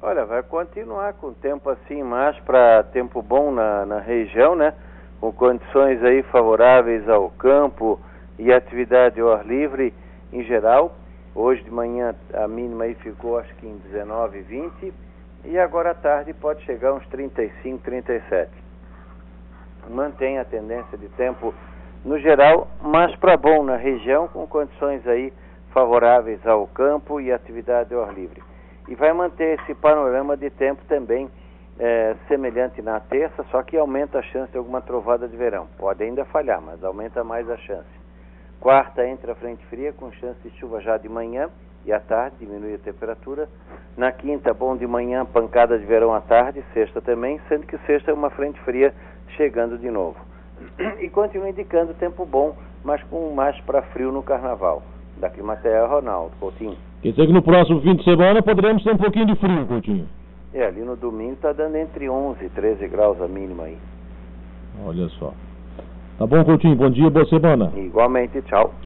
Olha, vai continuar com tempo assim, mais para tempo bom na região, né? Com condições aí favoráveis ao campo e atividade ao ar livre em geral. Hoje de manhã a mínima aí ficou acho que em 19, 20 e agora à tarde pode chegar uns 35, 37. Mantém a tendência de tempo no geral, mas para bom na região, com condições aí favoráveis ao campo e atividade ao ar livre. E vai manter esse panorama de tempo também semelhante na terça, só que aumenta a chance de alguma trovada de verão. Pode ainda falhar, mas aumenta mais a chance. Quarta entra a frente fria com chance de chuva já de manhã e à tarde, diminui a temperatura. Na quinta, bom de manhã, pancada de verão à tarde, sexta também, sendo que sexta é uma frente fria chegando de novo. E continua indicando tempo bom, mas com mais para frio no carnaval. Da Climatea, Ronaldo Coutinho. Quer dizer que no próximo fim de semana poderemos ter um pouquinho de frio, Coutinho. Ali no domingo está dando entre 11 e 13 graus a mínima aí. Olha só. Tá bom, Coutinho, bom dia, boa semana. Igualmente, tchau.